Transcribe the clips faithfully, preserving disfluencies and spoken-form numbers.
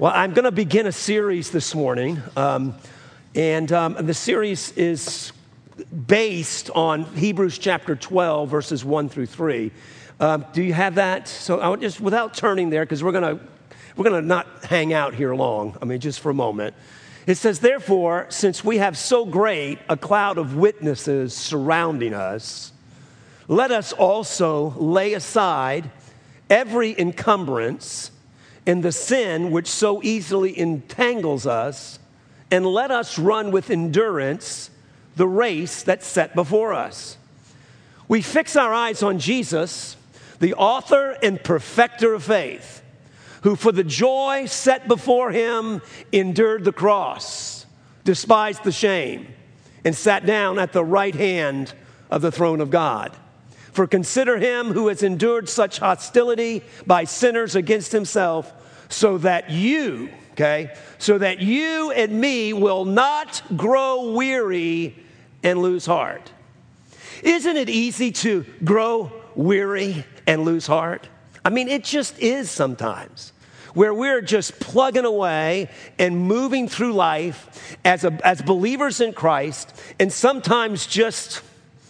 Well, I'm going to begin a series this morning, um, and um, the series is based on Hebrews chapter twelve, verses one through three. Um, do you have that? So I would just, without turning there, because we're going to we're going to not hang out here long. I mean, just for a moment. It says, "Therefore, since we have so great a cloud of witnesses surrounding us, let us also lay aside every encumbrance and the sin which so easily entangles us, and let us run with endurance the race that's set before us. We fix our eyes on Jesus, the author and perfecter of faith, who for the joy set before him endured the cross, despised the shame, and sat down at the right hand of the throne of God. For consider him who has endured such hostility by sinners against himself, so that you, okay, so that you and me will not grow weary and lose heart." Isn't it easy to grow weary and lose heart? I mean, it just is sometimes, where we're just plugging away and moving through life as, a, as believers in Christ, and sometimes just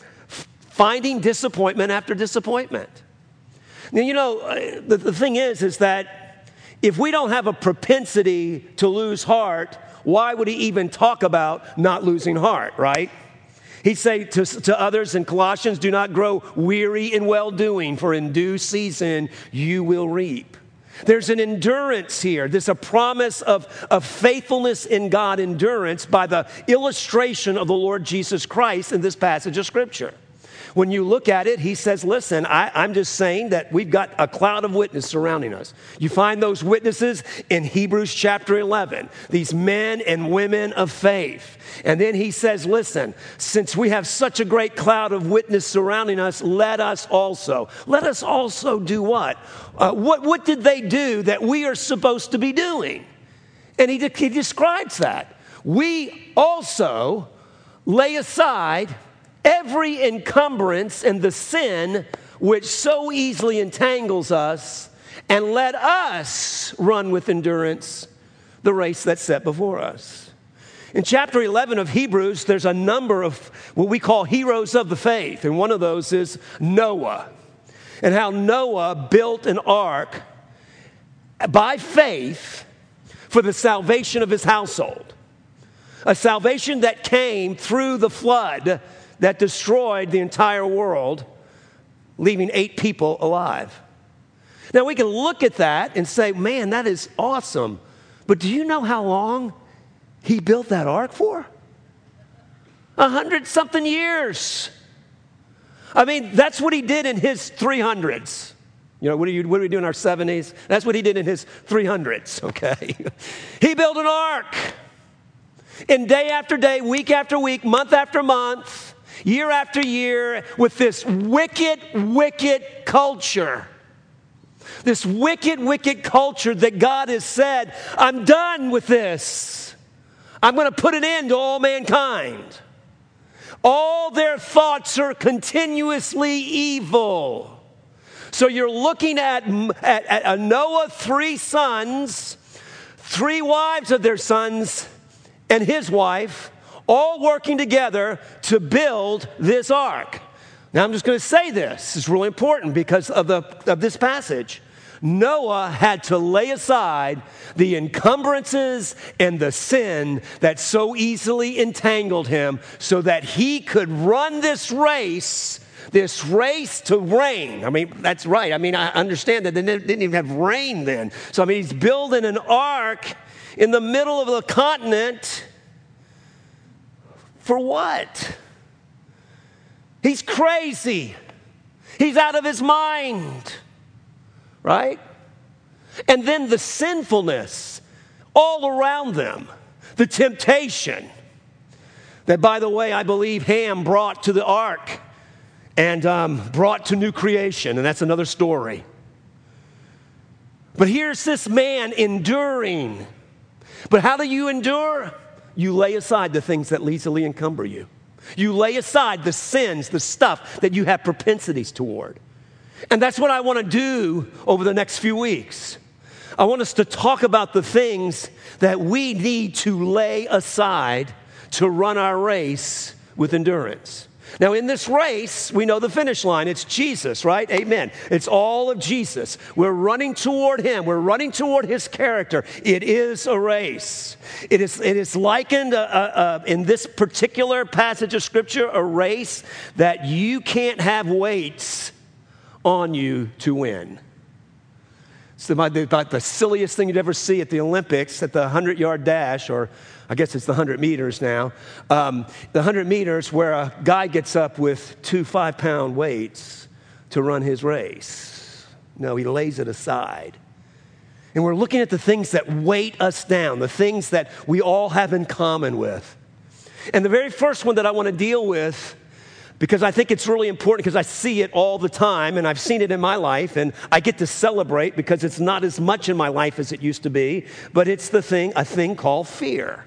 finding disappointment after disappointment. Now, you know, the, the thing is, is that if we don't have a propensity to lose heart, why would he even talk about not losing heart, right? He'd say to, to others in Colossians, "Do not grow weary in well-doing, for in due season you will reap." There's an endurance here. There's a promise of, of faithfulness in God, endurance, by the illustration of the Lord Jesus Christ in this passage of Scripture. When you look at it, he says, listen, I, I'm just saying that we've got a cloud of witnesses surrounding us. You find those witnesses in Hebrews chapter eleven, these men and women of faith. And then he says, listen, since we have such a great cloud of witnesses surrounding us, let us also, let us also do what? Uh, what, what did they do that we are supposed to be doing? And he, he describes that. We also lay aside every encumbrance and the sin which so easily entangles us, and let us run with endurance the race that's set before us. In chapter eleven of Hebrews, there's a number of what we call heroes of the faith, and one of those is Noah, and how Noah built an ark by faith for the salvation of his household, a salvation that came through the flood that destroyed the entire world, leaving eight people alive. Now, we can look at that and say, man, that is awesome. But do you know how long he built that ark for? A hundred something years. I mean, that's what he did in his three hundreds. You know, what do, you, what do we do in our seventies? That's what he did in his three hundreds, okay? He built an ark. And day after day, week after week, month after month, year after year, with this wicked, wicked culture. This wicked, wicked culture that God has said, I'm done with this. I'm going to put an end to all mankind. All their thoughts are continuously evil. So you're looking at, at, at Noah, three sons, three wives of their sons, and his wife, all working together to build this ark. Now, I'm just going to say this. It's really important because of, the, of this passage. Noah had to lay aside the encumbrances and the sin that so easily entangled him so that he could run this race, this race to reign. I mean, that's right. I mean, I understand that they didn't even have rain then. So, I mean, he's building an ark in the middle of the continent. For what? He's crazy. He's out of his mind, right? And then the sinfulness all around them, the temptation that, by the way, I believe Ham brought to the ark and um, brought to new creation, and that's another story. But here's this man enduring. But how do you endure? You lay aside the things that easily encumber you. You lay aside the sins, the stuff that you have propensities toward. And that's what I want to do over the next few weeks. I want us to talk about the things that we need to lay aside to run our race with endurance. Now, in this race, we know the finish line. It's Jesus, right? Amen. It's all of Jesus. We're running toward him. We're running toward his character. It is a race. It is, it is likened uh, uh, in this particular passage of Scripture, a race that you can't have weights on you to win. It's about the, about the silliest thing you'd ever see at the Olympics, at the hundred-yard dash, or I guess it's the one hundred meters now. Um, the one hundred meters where a guy gets up with two five-pound weights to run his race. No, he lays it aside. And we're looking at the things that weight us down, the things that we all have in common with. And the very first one that I want to deal with, because I think it's really important, because I see it all the time, and I've seen it in my life, and I get to celebrate because it's not as much in my life as it used to be, but it's the thing, a thing called fear.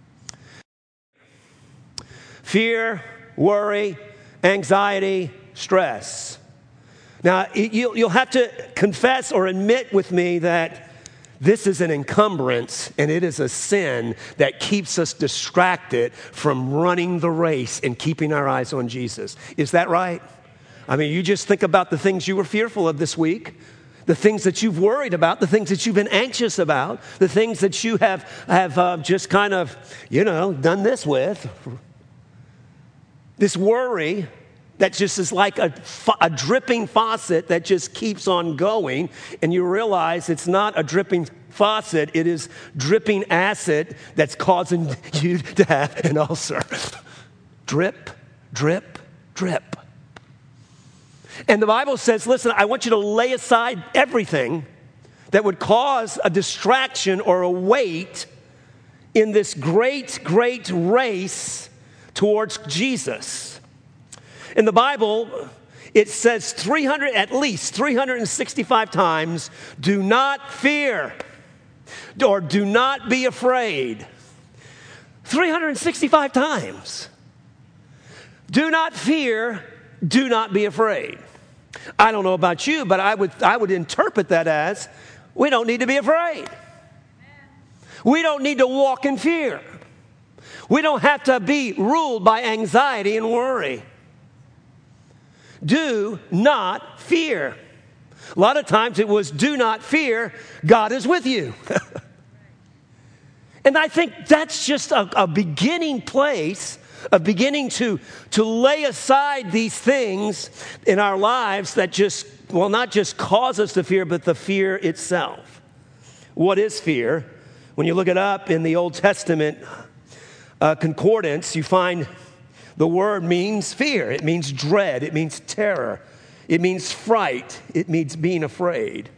Fear, worry, anxiety, stress. Now, you'll have to confess or admit with me that this is an encumbrance, and it is a sin that keeps us distracted from running the race and keeping our eyes on Jesus. Is that right? I mean, you just think about the things you were fearful of this week, the things that you've worried about, the things that you've been anxious about, the things that you have, have uh, just kind of, you know, done this with. This worry that just is like a, a dripping faucet that just keeps on going, and you realize it's not a dripping faucet, it is dripping acid that's causing you to have an ulcer. Drip, drip, drip. And the Bible says, listen, I want you to lay aside everything that would cause a distraction or a weight in this great, great race towards Jesus. In the Bible, it says three hundred, at least three hundred sixty-five times, do not fear or do not be afraid. three hundred sixty-five times. Do not fear, do not be afraid. I don't know about you, but I would, I would interpret that as we don't need to be afraid. We don't need to walk in fear. We don't have to be ruled by anxiety and worry. Do not fear. A lot of times it was do not fear, God is with you. And I think that's just a, a beginning place, a beginning to, to lay aside these things in our lives that just, well, not just cause us to fear, but the fear itself. What is fear? When you look it up in the Old Testament uh, concordance, you find the word means fear. It means dread. It means terror. It means fright. It means being afraid.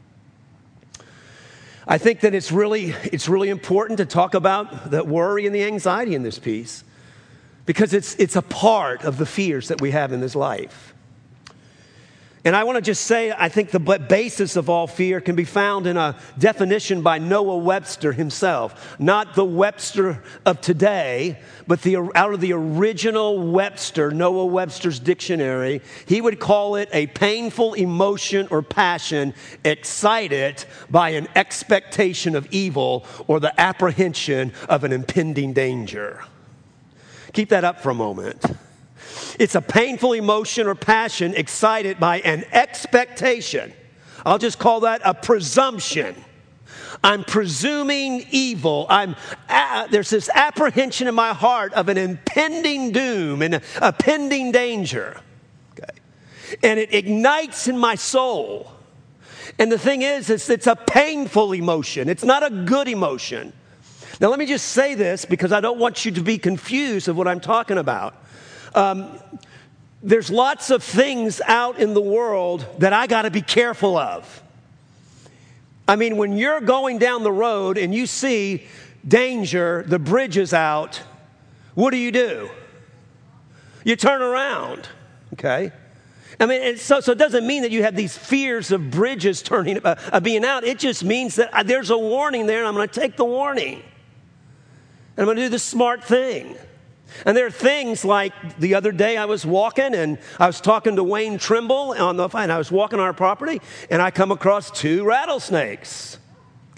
I think that it's really, it's really important to talk about the worry and the anxiety in this piece, because it's, it's a part of the fears that we have in this life. And I want to just say, I think the basis of all fear can be found in a definition by Noah Webster himself. Not the Webster of today, but the, out of the original Webster, Noah Webster's dictionary. He would call it a painful emotion or passion excited by an expectation of evil or the apprehension of an impending danger. Keep that up for a moment. It's a painful emotion or passion excited by an expectation. I'll just call that a presumption. I'm presuming evil. I'm uh, there's this apprehension in my heart of an impending doom and a, a pending danger. Okay. And it ignites in my soul. And the thing is, it's, it's a painful emotion. It's not a good emotion. Now, let me just say this because I don't want you to be confused of what I'm talking about. Um, there's lots of things out in the world that I got to be careful of. I mean, when you're going down the road and you see danger, the bridge is out, what do you do? You turn around, okay? I mean, it's so, so it doesn't mean that you have these fears of bridges turning, uh, uh, being out. It just means that uh, there's a warning there, and I'm going to take the warning. And I'm going to do the smart thing. And there are things like the other day I was walking and I was talking to Wayne Trimble on the and I was walking on our property and I come across two rattlesnakes.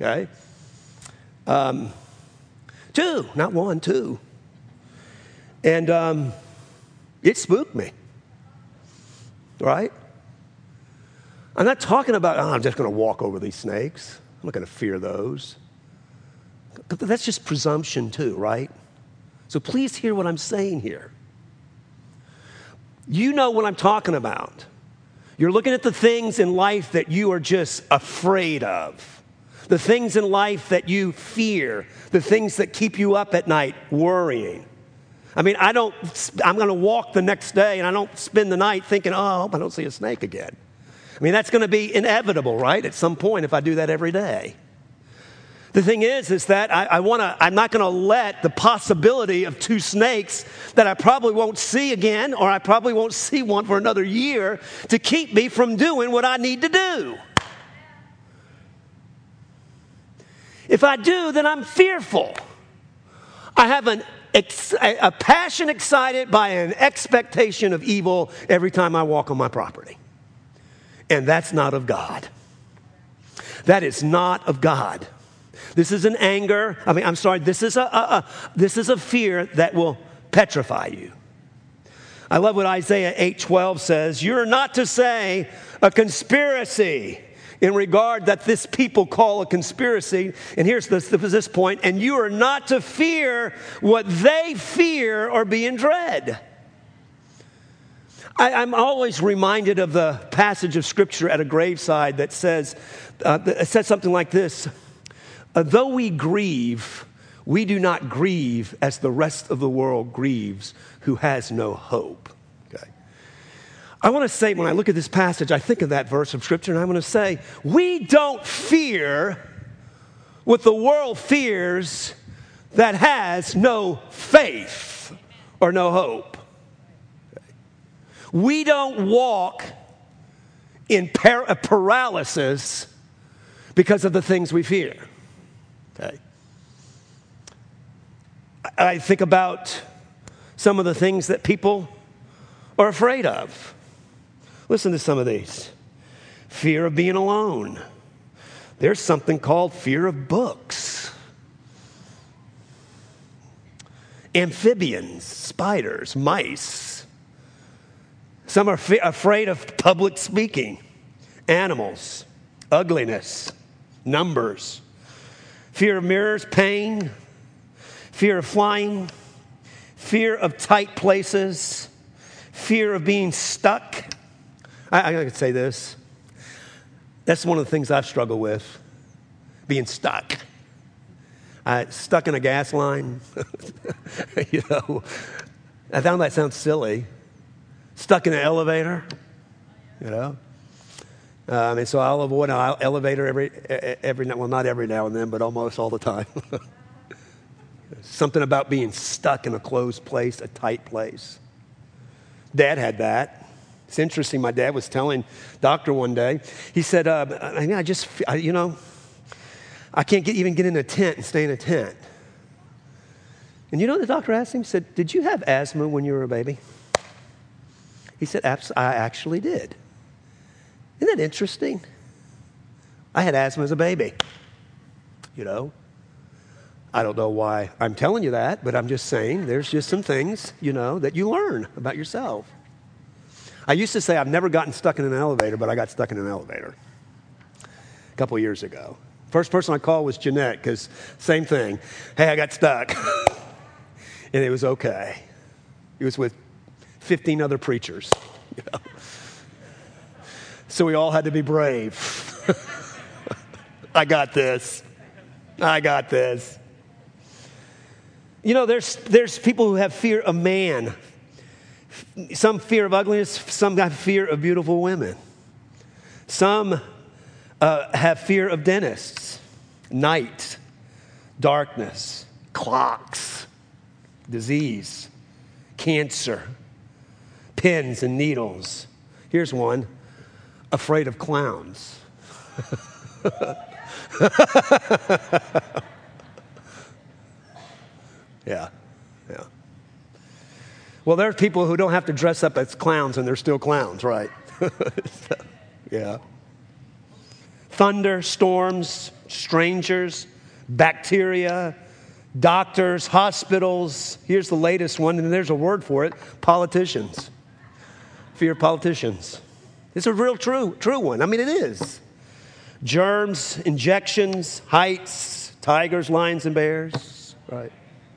okay? Um, two, not one, two. And um, it spooked me, right? I'm not talking about, oh, I'm just going to walk over these snakes. I'm not going to fear those. That's just presumption too, right? So please hear what I'm saying here. You know what I'm talking about. You're looking at the things in life that you are just afraid of. The things in life that you fear. The things that keep you up at night worrying. I mean, I don't, I'm going to walk the next day and I don't spend the night thinking, oh, I hope I don't see a snake again. I mean, that's going to be inevitable, right? At some point if I do that every day. The thing is, is that I, I want to, I'm not going to let the possibility of two snakes that I probably won't see again, or I probably won't see one for another year, to keep me from doing what I need to do. If I do, then I'm fearful. I have an, a passion excited by an expectation of evil every time I walk on my property. And that's not of God. That is not of God. This is an anger. I mean, I'm sorry. This is a, a, a this is a fear that will petrify you. I love what Isaiah eight twelve says. You're not to say a conspiracy in regard that this people call a conspiracy. And here's this, this point. And you are not to fear what they fear or be in dread. I, I'm always reminded of the passage of Scripture at a graveside that says, uh, it says something like this. Uh, though we grieve, we do not grieve as the rest of the world grieves who has no hope. Okay. I want to say, when I look at this passage, I think of that verse of Scripture, and I'm going to say, we don't fear what the world fears that has no faith or no hope. Okay. We don't walk in par- paralysis because of the things we fear. Okay. I think about some of the things that people are afraid of. Listen to some of these. Fear of being alone. There's something called fear of books. Amphibians, spiders, mice. Some are f- afraid of public speaking. Animals, ugliness, numbers. Fear of mirrors, pain, fear of flying, fear of tight places, fear of being stuck. I, I could say this. That's one of the things I've struggled with, being stuck. I, stuck in a gas line. You know, I found that sounds silly. Stuck in an elevator, you know. Um, and so I'll avoid an elevator every, every, well, not every now and then, but almost all the time. Something about being stuck in a closed place, a tight place. Dad had that. It's interesting. My dad was telling doctor one day, he said, uh, I, mean, I just, I, you know, I can't get, even get in a tent and stay in a tent. And you know what the doctor asked him? He said, did you have asthma when you were a baby? He said, I actually did. Isn't that interesting? I had asthma as a baby, you know. I don't know why I'm telling you that, but I'm just saying there's just some things, you know, that you learn about yourself. I used to say I've never gotten stuck in an elevator, but I got stuck in an elevator a couple of years ago. First person I called was Jeanette, because same thing. Hey, I got stuck. And it was okay. It was with fifteen other preachers, you know. So we all had to be brave. I got this. I got this. You know, there's there's people who have fear of man. Some fear of ugliness. Some have fear of beautiful women. Some uh, have fear of dentists, night, darkness, clocks, disease, cancer, pins and needles. Here's one. Afraid of clowns. Yeah, yeah. Well, there are people who don't have to dress up as clowns and they're still clowns, right? So, yeah. thunder, storms, strangers, bacteria, doctors, hospitals. Here's the latest one, and there's a word for it, politicians. Fear of politicians. It's a real true, true one. I mean, it is. Germs, injections, heights, tigers, lions, and bears. Right.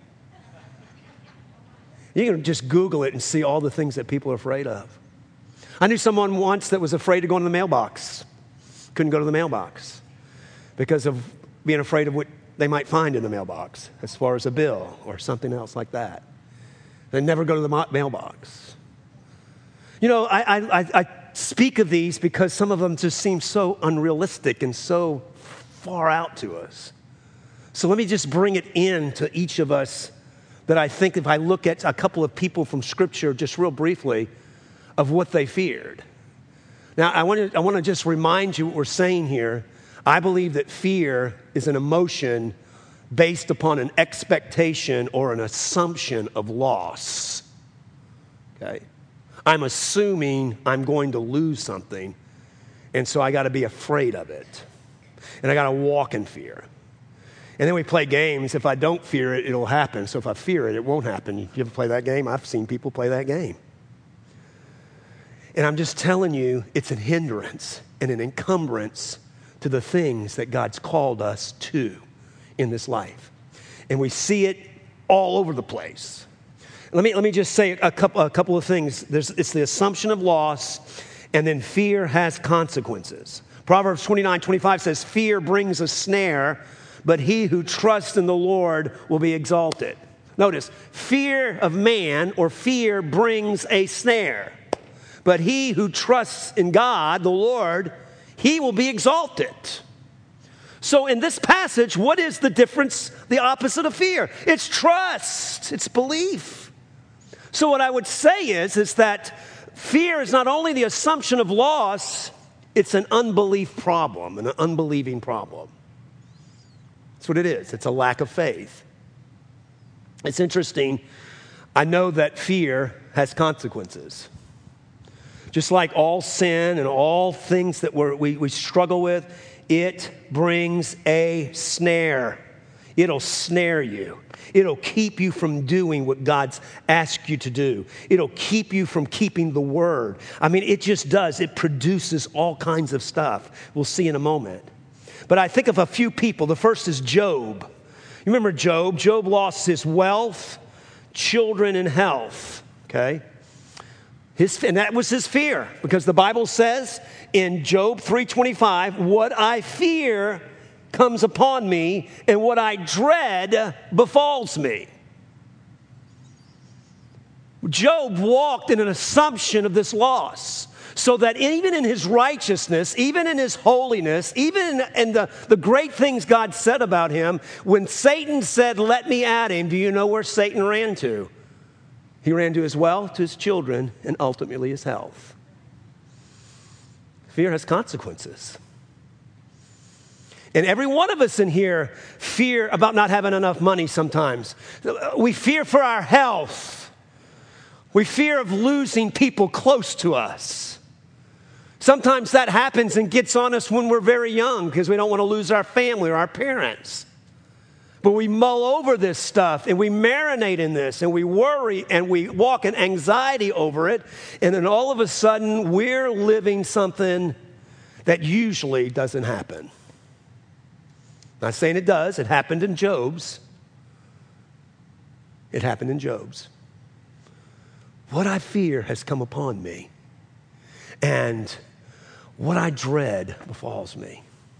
You can just Google it and see all the things that people are afraid of. I knew someone once that was afraid to go in the mailbox. Couldn't go to the mailbox because of being afraid of what they might find in the mailbox as far as a bill or something else like that. They never go to the ma- mailbox. You know, I, I, I speak of these because some of them just seem so unrealistic and so far out to us. So let me just bring it in to each of us that I think if I look at a couple of people from Scripture just real briefly of what they feared. Now, I want to I want to just remind you what we're saying here. I believe that fear is an emotion based upon an expectation or an assumption of loss. Okay? I'm assuming I'm going to lose something, and so I got to be afraid of it. And I got to walk in fear. And then we play games. If I don't fear it, it'll happen. So if I fear it, it won't happen. You ever play that game? I've seen people play that game. And I'm just telling you, it's a hindrance and an encumbrance to the things that God's called us to in this life. And we see it all over the place. Let me, let me just say a couple, a couple of things. There's, it's the assumption of loss, and then fear has consequences. Proverbs twenty-nine twenty-five says, fear brings a snare, but he who trusts in the Lord will be exalted. Notice, fear of man or fear brings a snare. But he who trusts in God, the Lord, he will be exalted. So in this passage, what is the difference, the opposite of fear? It's trust. It's belief. So what I would say is, is that fear is not only the assumption of loss, it's an unbelief problem, an unbelieving problem. That's what it is. It's a lack of faith. It's interesting. I know that fear has consequences. Just like all sin and all things that we're, we, we struggle with, it brings a snare. It'll snare you. It'll keep you from doing what God's asked you to do. It'll keep you from keeping the word. I mean, it just does. It produces all kinds of stuff. We'll see in a moment. But I think of a few people. The first is Job. You remember Job? Job lost his wealth, children, and health. Okay? His, and that was his fear, because the Bible says in Job three twenty-five, what I fear comes upon me, and what I dread befalls me. Job walked in an assumption of this loss, so that even in his righteousness, even in his holiness, even in, in the, the great things God said about him, when Satan said, let me at him, do you know where Satan ran to? He ran to his wealth, to his children, and ultimately his health. Fear has consequences. And every one of us in here fear about not having enough money sometimes. We fear for our health. We fear of losing people close to us. Sometimes that happens and gets on us when we're very young because we don't want to lose our family or our parents. But we mull over this stuff and we marinate in this and we worry and we walk in anxiety over it. And then all of a sudden we're living something that usually doesn't happen. Not saying it does. It happened in Job's. It happened in Job's. What I fear has come upon me, and what I dread befalls me.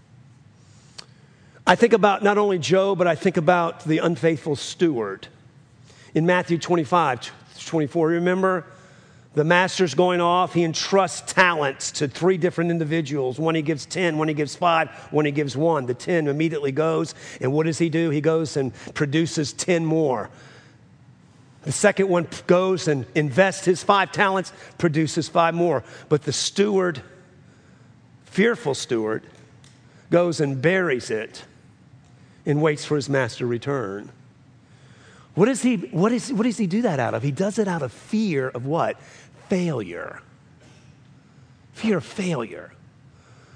I think about not only Job, but I think about the unfaithful steward. In Matthew twenty-five, twenty-four, remember? The master's going off. He entrusts talents to three different individuals. One he gives ten, one he gives five, one he gives one. The ten immediately goes, and what does he do? He goes and produces ten more. The second one goes and invests his five talents, produces five more. But the steward, fearful steward, goes and buries it and waits for his master to return. What is he, what is, what does he do that out of? He does it out of fear of what? Failure. Fear of failure.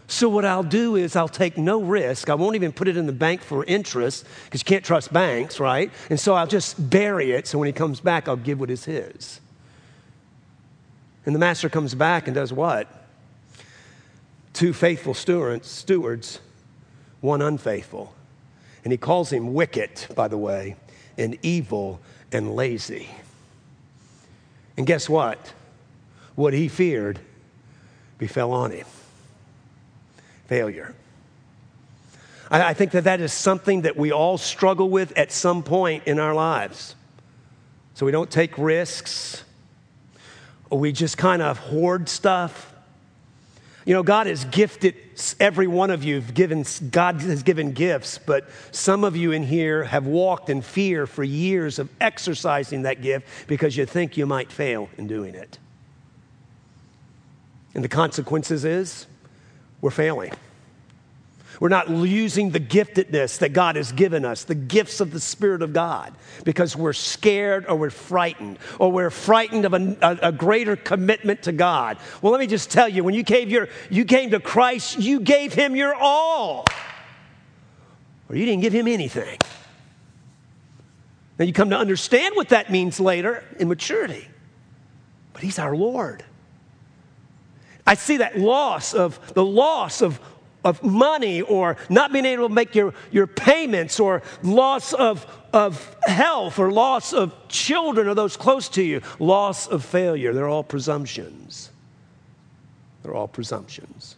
So what I'll do is I'll take no risk. I won't even put it in the bank for interest because you can't trust banks, right? And so I'll just bury it. So when he comes back, I'll give what is his. And the master comes back and does what? Two faithful stewards, stewards, one unfaithful. And he calls him wicked, by the way, and evil and lazy. And guess what? What he feared befell on him. Failure. I, I think that that is something that we all struggle with at some point in our lives. So we don't take risks, or we just kind of hoard stuff. You know, God has gifted every one of you, given, God has given gifts, but some of you in here have walked in fear for years of exercising that gift because you think you might fail in doing it. And the consequences is we're failing. We're not using the giftedness that God has given us, the gifts of the Spirit of God, because we're scared or we're frightened, or we're frightened of a, a, a greater commitment to God. Well, let me just tell you, when you gave, your, you came to Christ, you gave him your all, or you didn't give him anything. Now you come to understand what that means later in maturity, but he's our Lord. I see that loss of the loss of, of money, or not being able to make your, your payments, or loss of, of health, or loss of children or those close to you, loss of failure. They're all presumptions. They're all presumptions.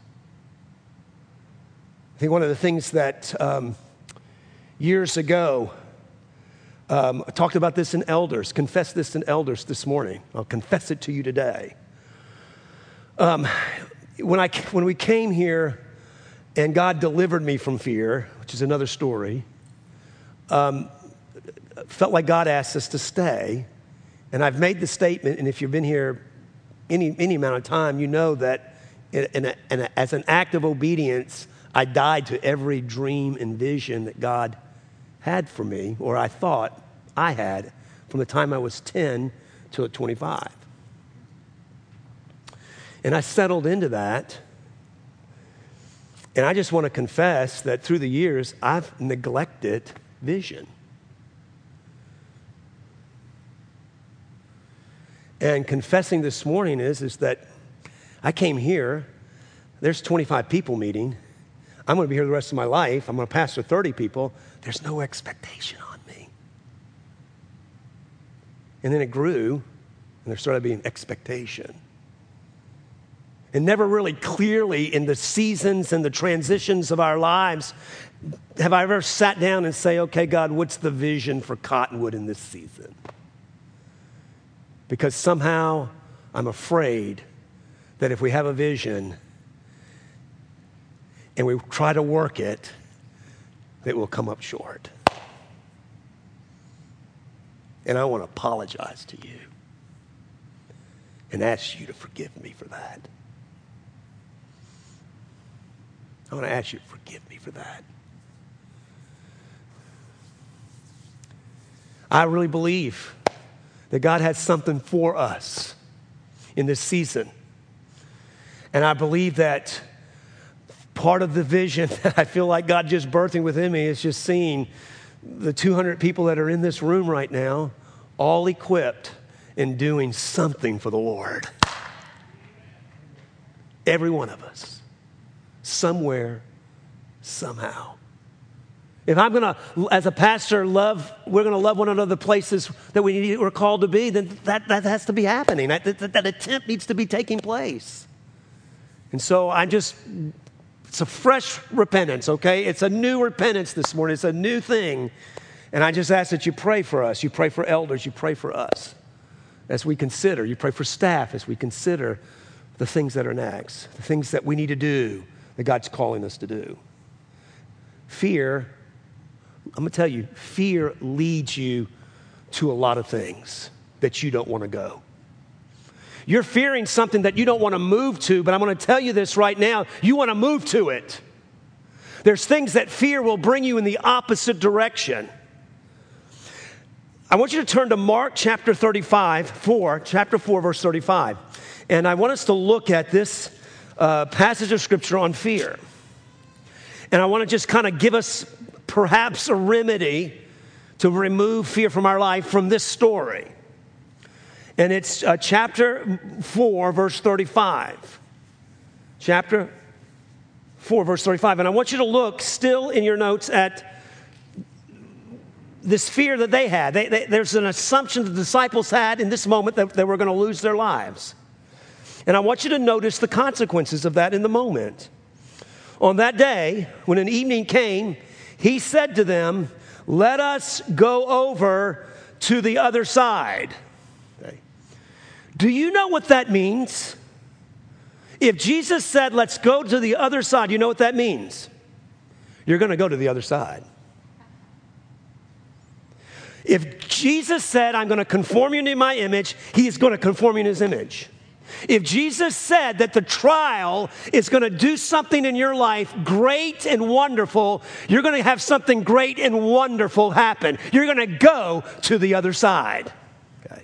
I think one of the things that um, years ago, um, I talked about this in elders, confessed this in elders this morning. I'll confess it to you today. Um, when I when we came here and God delivered me from fear, which is another story, um, felt like God asked us to stay. And I've made the statement, and if you've been here any any amount of time, you know that in, in a, in a, as an act of obedience, I died to every dream and vision that God had for me, or I thought I had, from the time I was ten till twenty-five. And I settled into that. And I just want to confess that through the years, I've neglected vision. And confessing this morning is, is that I came here, there's twenty-five people meeting. I'm going to be here the rest of my life. I'm going to pastor thirty people. There's no expectation on me. And then it grew, and there started being expectation. And never really clearly in the seasons and the transitions of our lives have I ever sat down and say, okay, God, what's the vision for Cottonwood in this season? Because somehow I'm afraid that if we have a vision and we try to work it, that we'll come up short. And I want to apologize to you and ask you to forgive me for that. I want to ask you to forgive me for that. I really believe that God has something for us in this season. And I believe that part of the vision that I feel like God just birthing within me is just seeing the two hundred people that are in this room right now, all equipped and doing something for the Lord. Every one of us. Somewhere, somehow. If I'm going to, as a pastor, love, we're going to love one another places that we need, we're called to be, then that, that has to be happening. That, that, that attempt needs to be taking place. And so I just, it's a fresh repentance, okay? It's a new repentance this morning. It's a new thing. And I just ask that you pray for us. You pray for elders. You pray for us as we consider. You pray for staff as we consider the things that are next, the things that we need to do, that God's calling us to do. Fear, I'm going to tell you, fear leads you to a lot of things that you don't want to go. You're fearing something that you don't want to move to, but I'm going to tell you this right now, you want to move to it. There's things that fear will bring you in the opposite direction. I want you to turn to Mark chapter thirty-five, four, chapter four, verse thirty-five. And I want us to look at this uh, passage of Scripture on fear. And I want to just kind of give us perhaps a remedy to remove fear from our life from this story. And it's uh, chapter four, verse thirty-five. Chapter four, verse thirty-five. And I want you to look still in your notes at this fear that they had. They, they, there's an assumption the disciples had in this moment that they were going to lose their lives. And I want you to notice the consequences of that in the moment. On that day, when an evening came, he said to them, "Let us go over to the other side." Okay. Do you know what that means? If Jesus said, "Let's go to the other side," you know what that means? You're going to go to the other side. If Jesus said, "I'm going to conform you to my image," he is going to conform you to his image. If Jesus said that the trial is going to do something in your life great and wonderful, you're going to have something great and wonderful happen. You're going to go to the other side. Okay.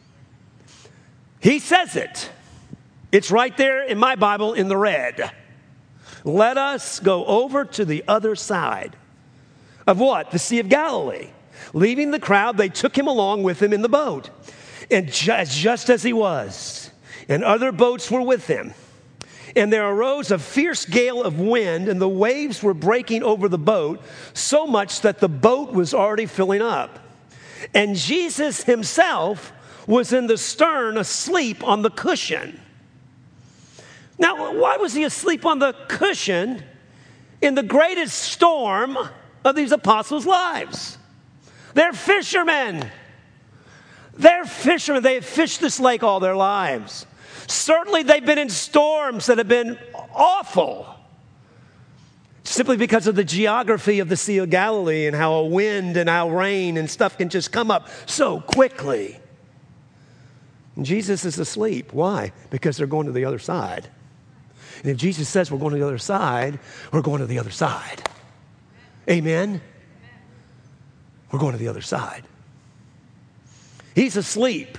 He says it. It's right there in my Bible in the red. Let us go over to the other side. Of what? The Sea of Galilee. Leaving the crowd, they took him along with them in the boat. And just, just as he was, and other boats were with him. And there arose a fierce gale of wind, and the waves were breaking over the boat, so much that the boat was already filling up. And Jesus himself was in the stern, asleep on the cushion. Now, why was he asleep on the cushion in the greatest storm of these apostles' lives? They're fishermen. They're fishermen. They have fished this lake all their lives. Certainly they've been in storms that have been awful, simply because of the geography of the Sea of Galilee and how a wind and how rain and stuff can just come up so quickly. And Jesus is asleep. Why? Because they're going to the other side. And if Jesus says we're going to the other side, we're going to the other side. Amen? We're going to the other side. He's asleep.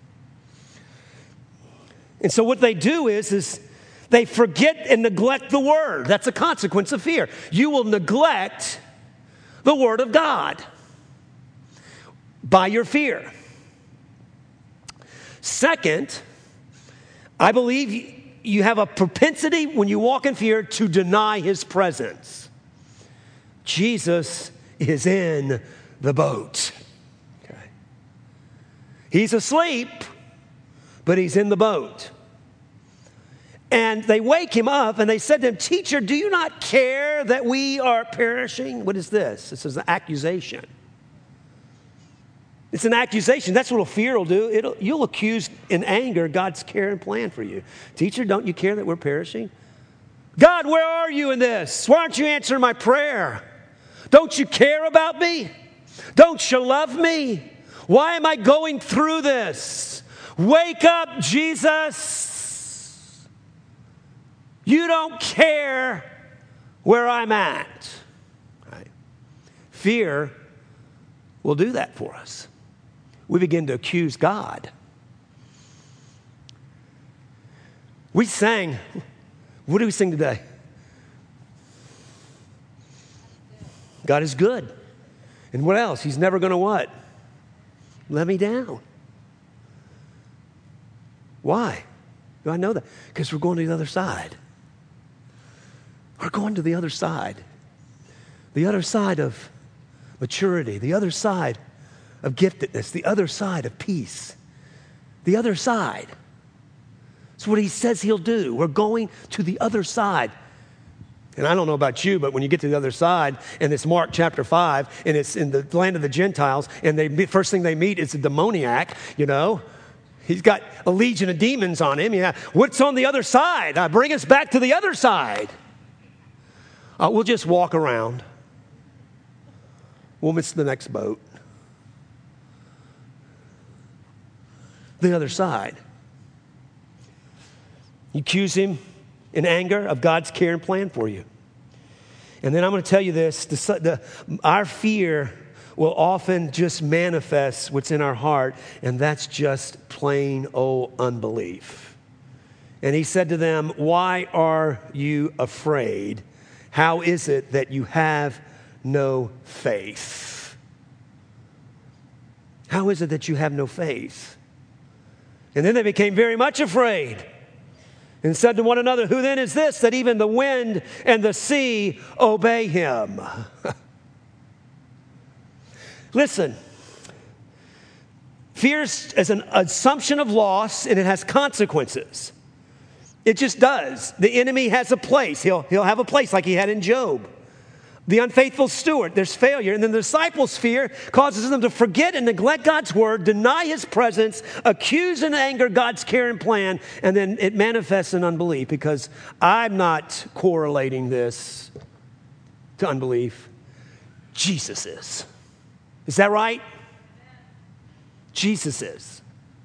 And so what they do is, is they forget and neglect the word. That's a consequence of fear. You will neglect the word of God by your fear. Second, I believe you have a propensity when you walk in fear to deny his presence. Jesus is in the boat. Okay. He's asleep, but he's in the boat. And they wake him up and they said to him, "Teacher, do you not care that we are perishing?" What is this? This is an accusation. It's an accusation. That's what fear will do. It'll, you'll accuse in anger God's care and plan for you. "Teacher, don't you care that we're perishing?" "God, where are you in this? Why aren't you answering my prayer? Don't you care about me? Don't you love me? Why am I going through this? Wake up, Jesus. You don't care where I'm at." Right? Fear will do that for us. We begin to accuse God. We sang, what do we sing today? God is good. And what else? He's never going to what? Let me down. Why do I know that? Because we're going to the other side. We're going to the other side. The other side of maturity. The other side of giftedness. The other side of peace. The other side. It's what he says he'll do. We're going to the other side. And I don't know about you, but when you get to the other side, and it's Mark chapter five, and it's in the land of the Gentiles, and they first thing they meet is a demoniac, you know. He's got a legion of demons on him. Yeah. What's on the other side? Uh, bring us back to the other side. Uh, we'll just walk around. We'll miss the next boat. The other side. You accuse him in anger of God's care and plan for you. And then I'm going to tell you this. The, the, our fear will often just manifest what's in our heart, and that's just plain old unbelief. And he said to them, why are you afraid? How is it that you have no faith? How is it that you have no faith? And then they became very much afraid and said to one another, who then is this that even the wind and the sea obey him? Listen, fear is an assumption of loss, and it has consequences. It just does. The enemy has a place. He'll, he'll have a place like he had in Job. The unfaithful steward, there's failure. And then the disciples' fear causes them to forget and neglect God's word, deny his presence, accuse and anger God's care and plan, and then it manifests in unbelief, because I'm not correlating this to unbelief. Jesus is. Is that right? Jesus is.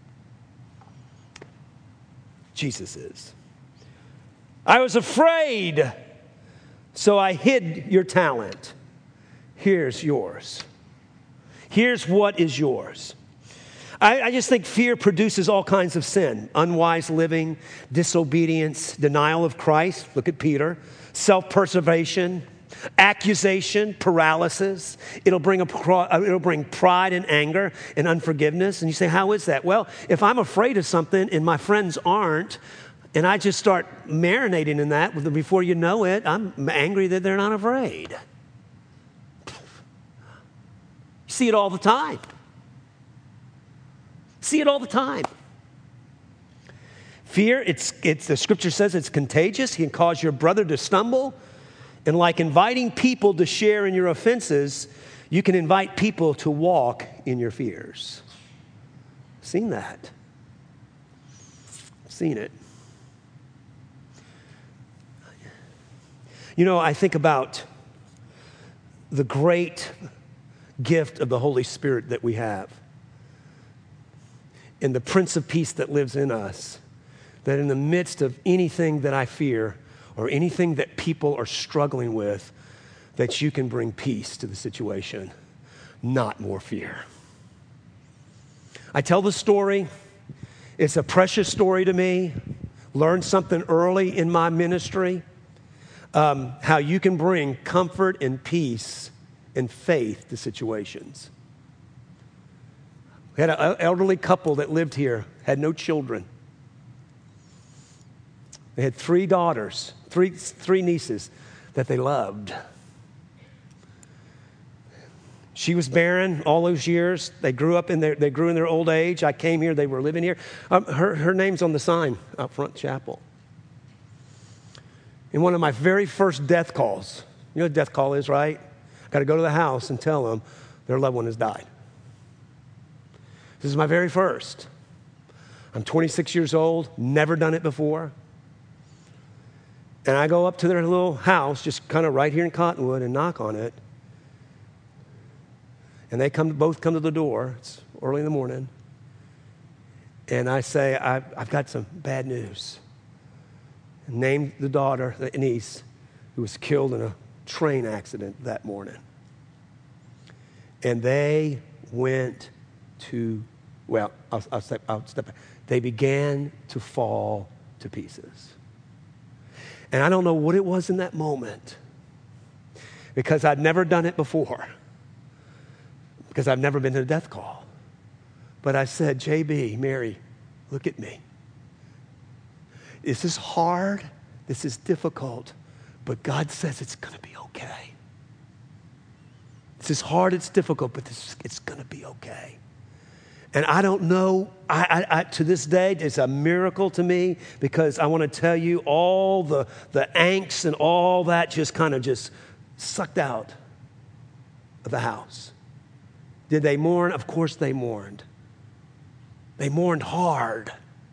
Jesus is. I was afraid, so I hid your talent. Here's yours. Here's what is yours. I, I just think fear produces all kinds of sin. Unwise living, disobedience, denial of Christ. Look at Peter. Self-preservation, accusation, paralysis. It'll bring, a, it'll bring pride and anger and unforgiveness. And you say, how is that? Well, if I'm afraid of something and my friends aren't, and I just start marinating in that, before you know it, I'm angry that they're not afraid. You see it all the time. See it all the time. Fear, it's, it's, the scripture says it's contagious. It can cause your brother to stumble. And like inviting people to share in your offenses, you can invite people to walk in your fears. Seen that. Seen it. You know, I think about the great gift of the Holy Spirit that we have, and the Prince of Peace that lives in us, that in the midst of anything that I fear or anything that people are struggling with, that you can bring peace to the situation, not more fear. I tell the story. It's a precious story to me. Learned something early in my ministry. Um, how you can bring comfort and peace and faith to situations. We had an elderly couple that lived here, had no children. They had three daughters, three, three nieces that they loved. She was barren all those years. They grew up in their, they grew in their old age. I came here, they were living here. Um, her, her name's on the sign out front chapel. In one of my very first death calls, you know what a death call is, right? I got to go to the house and tell them their loved one has died. This is my very first. I'm twenty-six years old, never done it before. And I go up to their little house, just kind of right here in Cottonwood, and knock on it. And they come, both come to the door. It's early in the morning. And I say, I've, I've got some bad news. Named the daughter, the niece, who was killed in a train accident that morning. And they went to, well, I'll, I'll, step, I'll step back. They began to fall to pieces. And I don't know what it was in that moment, because I'd never done it before, because I've never been to a death call. But I said, J B, Mary, look at me. This is hard. This is difficult. But God says it's going to be okay. This is hard. It's difficult, but this, it's going to be okay. And I don't know, I, I, I, to this day, it's a miracle to me, because I want to tell you all the, the angst and all that just kind of just sucked out of the house. Did they mourn? Of course they mourned. They mourned hard.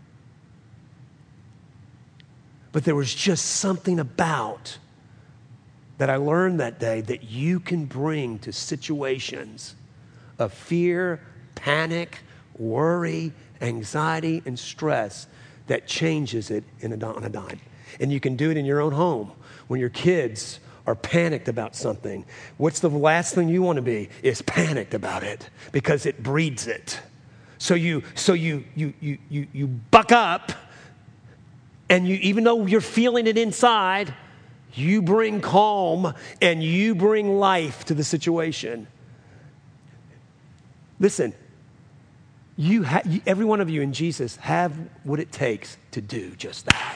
But there was just something about that I learned that day that you can bring to situations of fear, panic, worry, anxiety, and stress that changes it in a, on a dime. And you can do it in your own home when your kids are panicked about something. What's the last thing you want to be? Is panicked about it, because it breeds it. So you, so you, you, you, you, you buck up And you, even though you're feeling it inside, you bring calm and you bring life to the situation. Listen, you ha- you, every one of you in Jesus have what it takes to do just that.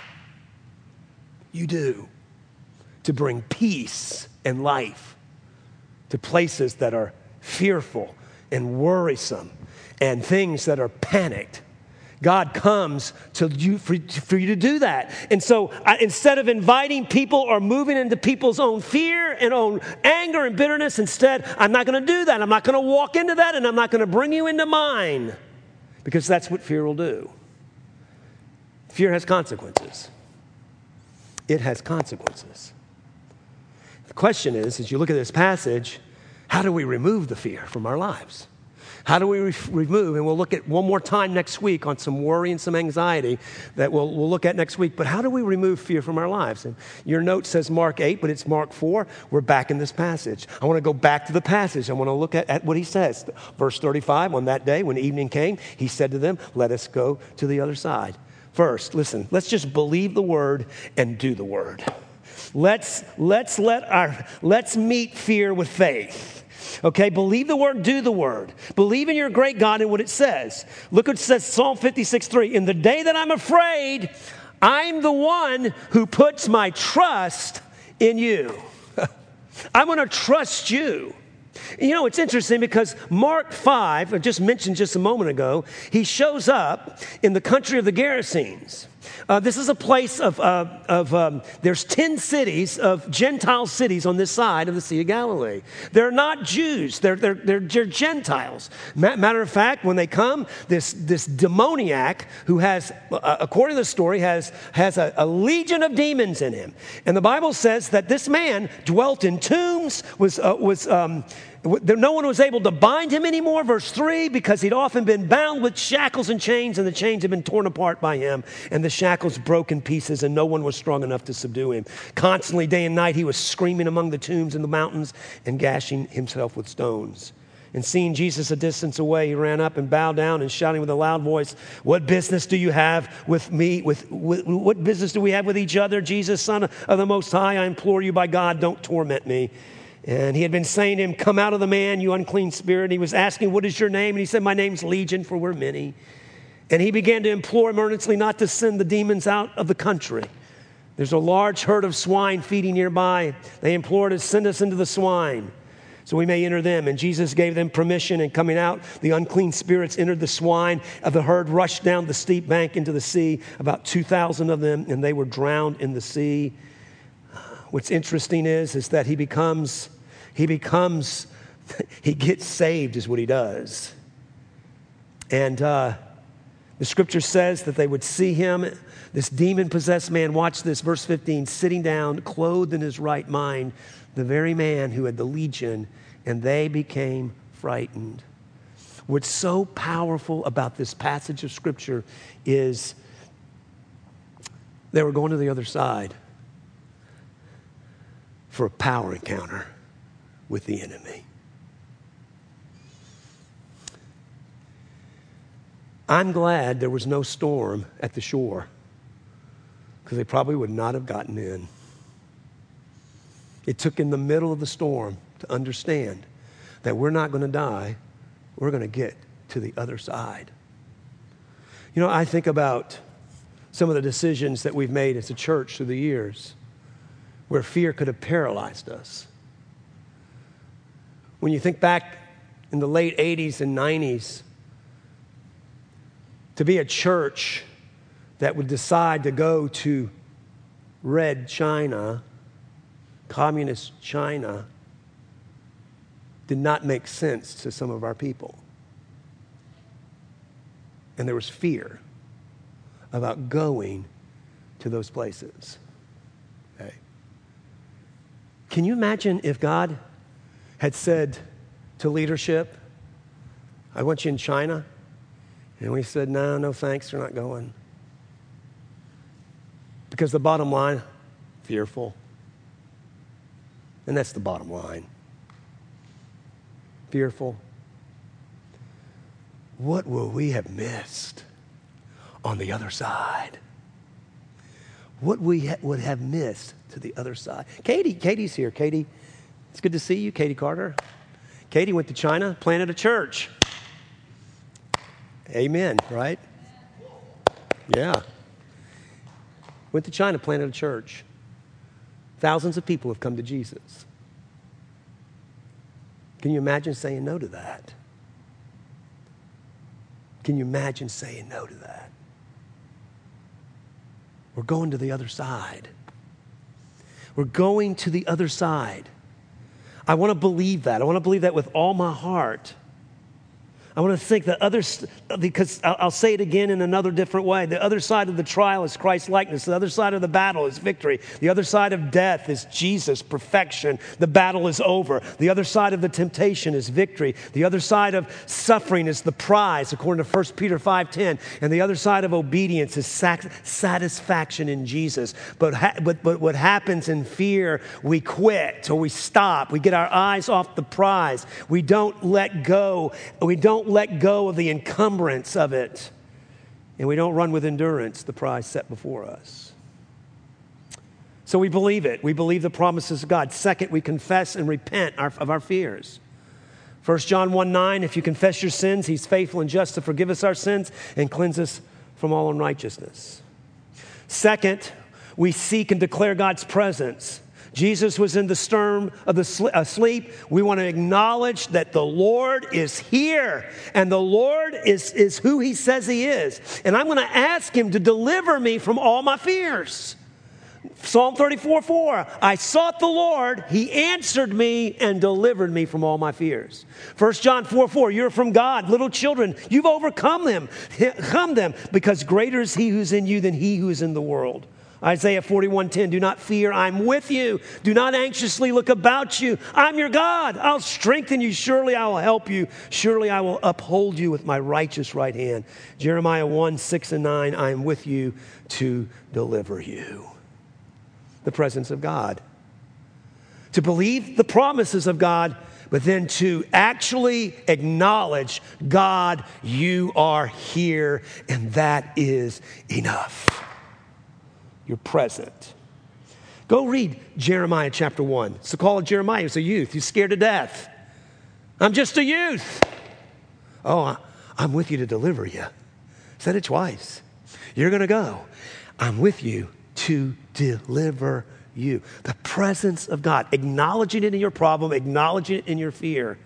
You do. To bring peace and life to places that are fearful and worrisome and things that are panicked. God comes to you for, for you to do that. And so I, instead of inviting people or moving into people's own fear and own anger and bitterness, instead, I'm not going to do that. I'm not going to walk into that, and I'm not going to bring you into mine, because that's what fear will do. Fear has consequences. It has consequences. The question is, as you look at this passage, how do we remove the fear from our lives? How do we re- remove, and we'll look at one more time next week on some worry and some anxiety that we'll, we'll look at next week, but how do we remove fear from our lives? And your note says Mark eight, but it's Mark four. We're back in this passage. I want to go back to the passage. I want to look at, at what he says. Verse thirty-five, on that day when evening came, he said to them, let us go to the other side. First, listen, let's just believe the word and do the word. Let's, let's let our, let's meet fear with faith. Okay, believe the word, do the word. Believe in your great God and what it says. Look what it says, Psalm fifty-six three. In the day that I'm afraid, I'm the one who puts my trust in you. I'm going to trust you. You know, it's interesting because Mark five, I just mentioned just a moment ago, he shows up in the country of the Gerasenes. Uh, this is a place of, uh, of um, there's ten cities of Gentile cities on this side of the Sea of Galilee. They're not Jews, they're, they're, they're, they're Gentiles. Ma- matter of fact, when they come, this, this demoniac who has, uh, according to the story, has, has a, a legion of demons in him. And the Bible says that this man dwelt in tombs, was, uh, was um, no one was able to bind him anymore, verse three, because he'd often been bound with shackles and chains, and the chains had been torn apart by him, and the shackles broke in pieces, and no one was strong enough to subdue him. Constantly, day and night, he was screaming among the tombs in the mountains and gashing himself with stones. And seeing Jesus a distance away, he ran up and bowed down and shouting with a loud voice, what business do you have with me? With, with what business do we have with each other? Jesus, Son of the Most High, I implore you by God, don't torment me. And he had been saying to him, come out of the man, you unclean spirit. He was asking, what is your name? And he said, my name's Legion, for we're many. And he began to implore him earnestly not to send the demons out of the country. There's a large herd of swine feeding nearby. They implored us, send us into the swine so we may enter them. And Jesus gave them permission, and coming out, the unclean spirits entered the swine of the herd, rushed down the steep bank into the sea, about two thousand of them, and they were drowned in the sea. What's interesting is, is that he becomes, he becomes, he gets saved is what he does. And uh, the scripture says that they would see him, this demon-possessed man, watch this, verse fifteen, sitting down, clothed in his right mind, the very man who had the legion, and they became frightened. What's so powerful about this passage of scripture is they were going to the other side for a power encounter with the enemy. I'm glad there was no storm at the shore, because they probably would not have gotten in. It took in the middle of the storm to understand that we're not going to die. We're going to get to the other side. You know, I think about some of the decisions that we've made as a church through the years where fear could have paralyzed us. When you think back in the late eighties and nineties, to be a church that would decide to go to Red China, communist China, did not make sense to some of our people. And there was fear about going to those places. Okay. Can you imagine if God had said to leadership, I want you in China? And we said, no, no thanks, we're not going. Because the bottom line, fearful. And that's the bottom line. Fearful. What will we have missed on the other side? what we ha- would have missed to the other side. Katie, Katie's here. Katie, it's good to see you, Katie Carter. Katie went to China, planted a church. Amen, right? Yeah. Went to China, planted a church. Thousands of people have come to Jesus. Can you imagine saying no to that? Can you imagine saying no to that? We're going to the other side. We're going to the other side. I want to believe that. I want to believe that with all my heart. I want to think that others, because I'll say it again in another different way. The other side of the trial is Christ's likeness. The other side of the battle is victory. The other side of death is Jesus, perfection. The battle is over. The other side of the temptation is victory. The other side of suffering is the prize, according to First Peter five ten. And the other side of obedience is sac- satisfaction in Jesus. But, ha- but, but what happens in fear, we quit or we stop. We get our eyes off the prize. We don't let go. We don't let go of the encumbrance of it, and we don't run with endurance the prize set before us. So we believe it. We believe the promises of God. Second, we confess and repent our, of our fears. First John one nine, if you confess your sins, he's faithful and just to forgive us our sins and cleanse us from all unrighteousness. Second, we seek and declare God's presence. Jesus was in the stern of the sl- asleep. We want to acknowledge that the Lord is here, and the Lord is, is who he says he is. And I'm going to ask him to deliver me from all my fears. Psalm thirty-four four, I sought the Lord, he answered me and delivered me from all my fears. First John four four, you're from God, little children, you've overcome them, come them, because greater is he who's in you than he who is in the world. Isaiah forty-one ten, do not fear, I'm with you. Do not anxiously look about you. I'm your God. I'll strengthen you. Surely I will help you. Surely I will uphold you with my righteous right hand. Jeremiah one six and nine, I am with you to deliver you. The presence of God. To believe the promises of God, but then to actually acknowledge, God, you are here, and that is enough. You're present. Go read Jeremiah chapter one. It's the call of Jeremiah. He's a youth. He's scared to death. I'm just a youth. Oh, I'm with you to deliver you. Said it twice. You're going to go. I'm with you to deliver you. The presence of God. Acknowledging it in your problem. Acknowledging it in your fear.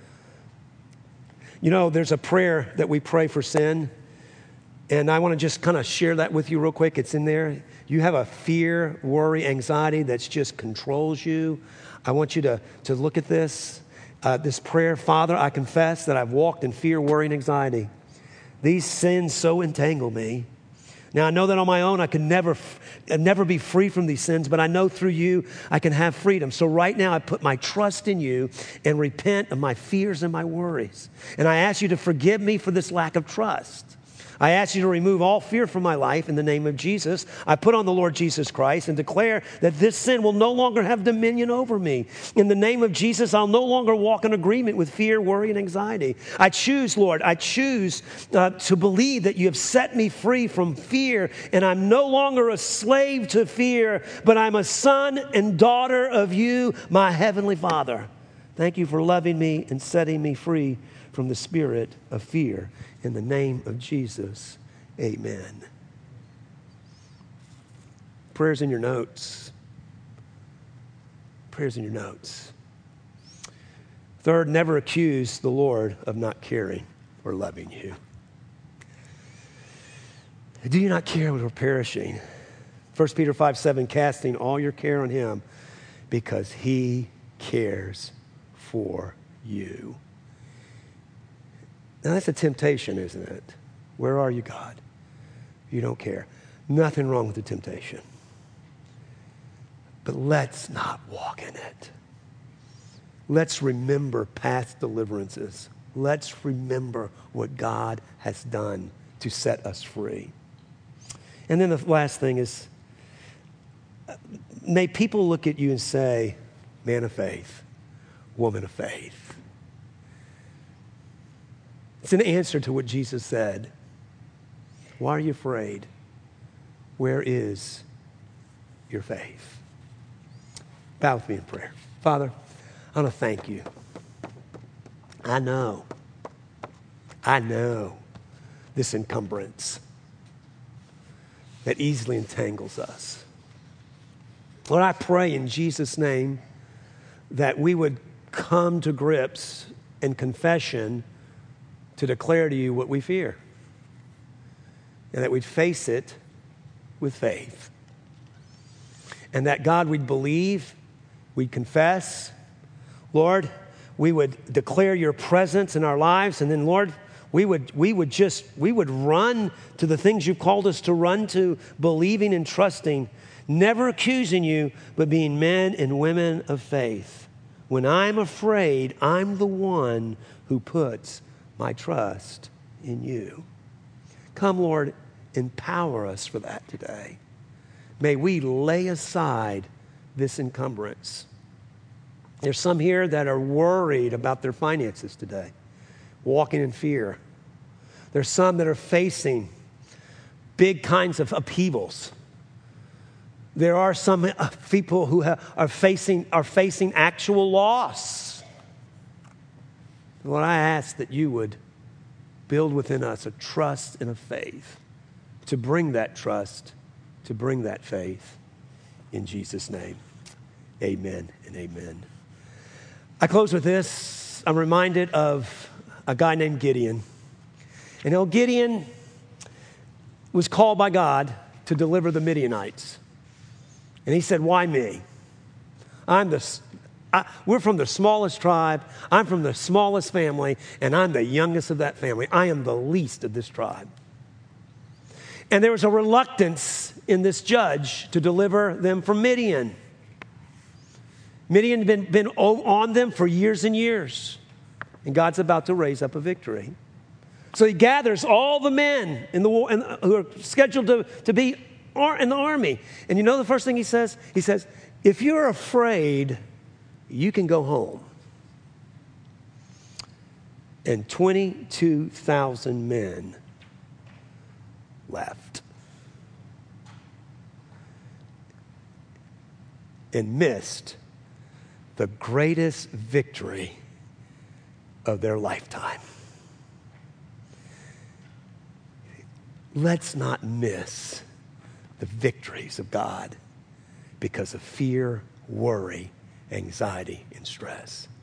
You know, there's a prayer that we pray for sin. And I want to just kind of share that with you real quick. It's in there. You have a fear, worry, anxiety that's just controls you. I want you to, to look at this, uh, this prayer. Father, I confess that I've walked in fear, worry, and anxiety. These sins so entangle me. Now, I know that on my own I can never, never be free from these sins, but I know through you I can have freedom. So right now I put my trust in you and repent of my fears and my worries. And I ask you to forgive me for this lack of trust. I ask you to remove all fear from my life in the name of Jesus. I put on the Lord Jesus Christ and declare that this sin will no longer have dominion over me. In the name of Jesus, I'll no longer walk in agreement with fear, worry, and anxiety. I choose, Lord, I choose uh, to believe that you have set me free from fear, and I'm no longer a slave to fear, but I'm a son and daughter of you, my heavenly Father. Thank you for loving me and setting me free from the spirit of fear. In the name of Jesus, amen. Prayers in your notes. Prayers in your notes. Third, never accuse the Lord of not caring or loving you. Do you not care when we're perishing? First Peter five seven, casting all your care on him because he cares for you. Now, that's a temptation, isn't it? Where are you, God? You don't care. Nothing wrong with the temptation. But let's not walk in it. Let's remember past deliverances. Let's remember what God has done to set us free. And then the last thing is, may people look at you and say, man of faith, woman of faith. It's an answer to what Jesus said. Why are you afraid? Where is your faith. Bow with me in prayer. Father, I want to thank you. I know, I know this encumbrance that easily entangles us. Lord, I pray in Jesus' name that we would come to grips and confession to declare to you what we fear, and that we'd face it with faith. And that, God, we'd believe, we'd confess. Lord, we would declare your presence in our lives, and then, Lord, we would we would just, we would run to the things you've called us to run to, believing and trusting, never accusing you, but being men and women of faith. When I'm afraid, I'm the one who puts my trust in you. Come, Lord, empower us for that today. May we lay aside this encumbrance. There's some here that are worried about their finances today, walking in fear. There's some that are facing big kinds of upheavals. There are some people who are facing, are facing actual loss. Lord, I ask that you would build within us a trust and a faith to bring that trust, to bring that faith. In Jesus' name, amen and amen. I close with this. I'm reminded of a guy named Gideon. And you know, Gideon was called by God to deliver the Midianites. And he said, why me? I'm the, I, we're from the smallest tribe. I'm from the smallest family, and I'm the youngest of that family. I am the least of this tribe. And there was a reluctance in this judge to deliver them from Midian. Midian had been, been on them for years and years. And God's about to raise up a victory. So he gathers all the men in the war, in, who are scheduled to, to be in the army. And you know the first thing he says? He says, if you're afraid, you can go home. And twenty-two thousand men left and missed the greatest victory of their lifetime. Let's not miss the victories of God because of fear, worry, anxiety, and stress.